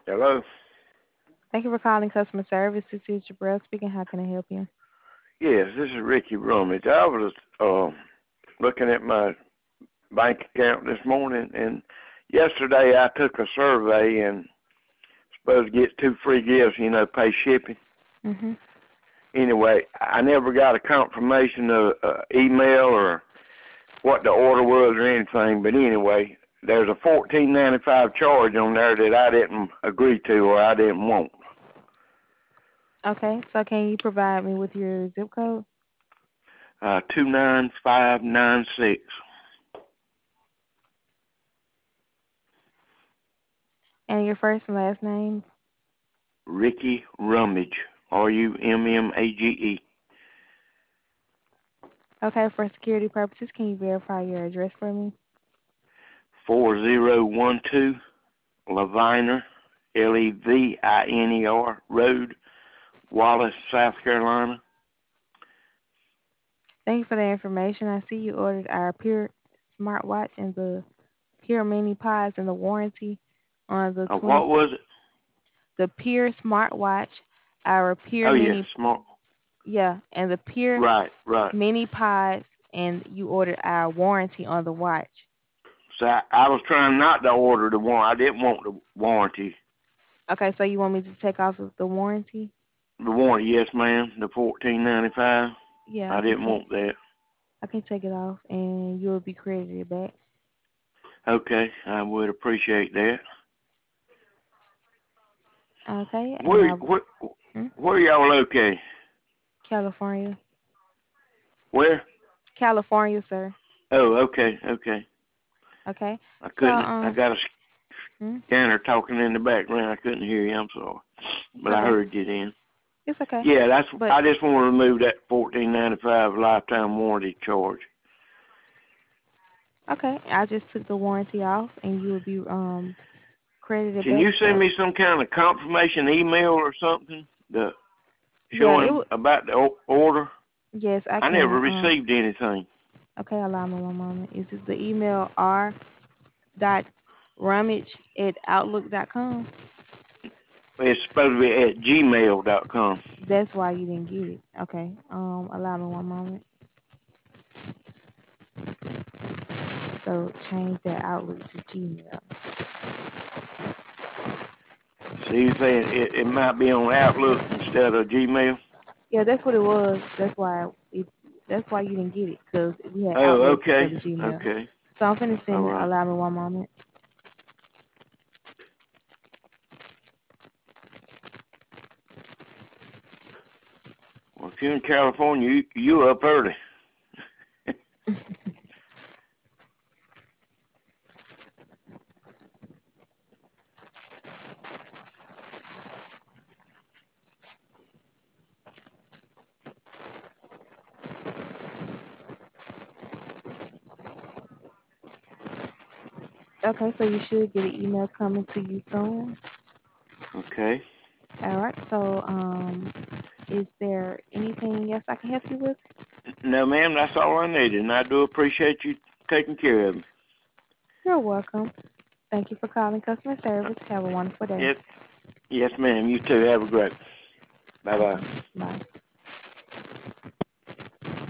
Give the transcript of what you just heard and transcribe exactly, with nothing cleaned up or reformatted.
Hello? Thank you for calling customer service. This is Jabril speaking. How can I help you? Yes, this is Ricky Rummage. I was uh, looking at my bank account this morning, and yesterday I took a survey and supposed to get two free gifts, you know, pay shipping. Mm-hmm. Anyway, I never got a confirmation of uh, email or what the order was or anything, but anyway, there's a fourteen ninety five charge on there that I didn't agree to or I didn't want. Okay, so can you provide me with your zip code Uh, two nine five nine six. and your first and last name? Ricky Rummage, R U M M A G E. Okay, for security purposes, can you verify your address for me? four zero one two Leviner, L E V I N E R Road, Wallace, South Carolina. Thank you for the information. I see you ordered our Pure smartwatch and the Pure Mini Pods and the warranty on the Uh, twenty. what was it? The Pure smartwatch, our Pure Oh, yes, Mini, smart. yeah, and the Pure Right, right. Mini Pods, and you ordered our warranty on the watch. So I, I was trying not to order the one. I didn't want the warranty. Okay, so you want me to take off of the warranty? The warranty, yes, ma'am. The fourteen ninety five. Yeah, I I can didn't take want that. I can take it off and you'll be credited back. Okay, I would appreciate that. Okay, and Where, I where, hmm? where y'all located? California. Where? California, sir. Oh, okay, okay. Okay. I So couldn't. I um got a hmm? scanner talking in the background. I couldn't hear you. I'm sorry, It's but I okay. heard you then. It's okay. Yeah, that's. But I just want to remove that fourteen ninety five lifetime warranty charge. okay, I just took the warranty off and you will be um credited Can back. you send So me some kind of confirmation email or something the yeah, it showing w- about the o- order? yes, I I never can. Um received anything. okay, allow me one moment. Is it the email r dot rummage at outlook dot com? It's supposed to be at gmail dot com. That's why you didn't get it. Okay. Um allow me one moment. So change that Outlook to Gmail. So you saying it, it might be on Outlook instead of Gmail? Yeah, that's what it was. That's why it. That's why you didn't get it because we had Oh, Outlook okay, instead of Gmail. okay, So I'm finna all send it. right. Allow me one moment. Well, if you're in California, you you up early. Okay, so you should get an email coming to you soon. Okay. All right. So um, is there anything else I can help you with? No, ma'am, that's all I needed, and I do appreciate you taking care of me. You're welcome. Thank you for calling customer service. Have a wonderful day. Yes, yes, ma'am. You too. Have a great. Bye bye. Okay. Bye.